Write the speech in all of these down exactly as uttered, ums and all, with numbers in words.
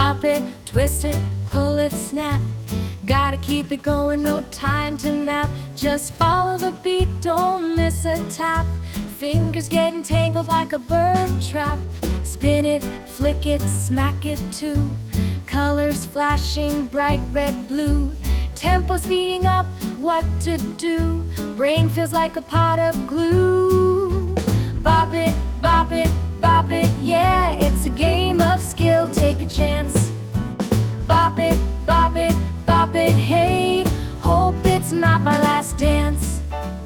Bop it, twist it, pull it, snap. Gotta keep it going, no time to nap. Just follow the beat, don't miss a tap. Fingers getting tangled like a bird trap. Spin it, flick it, smack it too. Colors flashing bright red, blue. Tempo speeding up, what to do? Brain feels like a pot of glue. Bop it, bop it, bop it, yeah. It's a game of skill, take a chance. Bop it, bop it, bop it, hey. Hope it's not my last dance.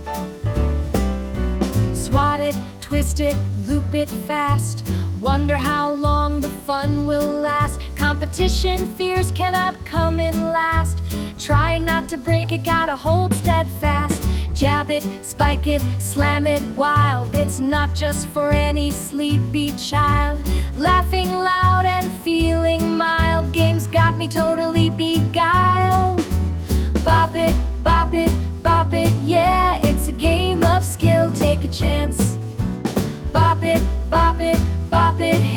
Swat it, twist it, loop it fast. Wonder how long the fun will last. Competition fears cannot come in last. Try not to break it, gotta hold steadfast. Jab it, spike it, slam it wild. It's not just for any sleepy child. Laughing loud and feeling mild. Game's got me totally beguiled. Bop it, bop it, bop it, yeah. It's a game of skill, take a chance. Bop it, bop it, bop it.